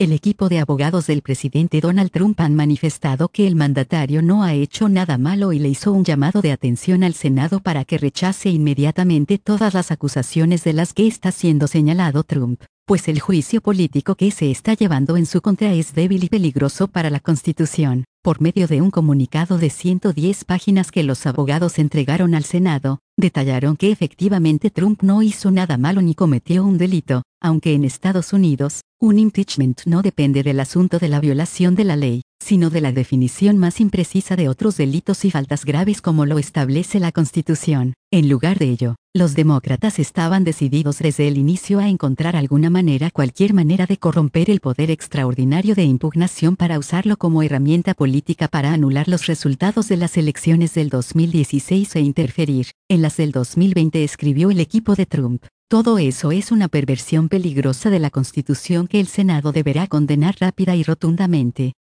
El equipo de abogados del presidente Donald Trump han manifestado que el mandatario no ha hecho nada malo y le hizo un llamado de atención al Senado para que rechace inmediatamente todas las acusaciones de las que está siendo señalado Trump, pues el juicio político que se está llevando en su contra es débil y peligroso para la Constitución. Por medio de un comunicado de 110 páginas que los abogados entregaron al Senado, detallaron que efectivamente Trump no hizo nada malo ni cometió un delito, aunque en Estados Unidos, un impeachment no depende del asunto de la violación de la ley, sino de la definición más imprecisa de otros delitos y faltas graves como lo establece la Constitución. En lugar de ello, los demócratas estaban decididos desde el inicio a encontrar cualquier manera de corromper el poder extraordinario de impugnación para usarlo como herramienta política para anular los resultados de las elecciones del 2016 e interferir en las del 2020, escribió el equipo de Trump. Todo eso es una perversión peligrosa de la Constitución que el Senado deberá condenar rápida y rotundamente.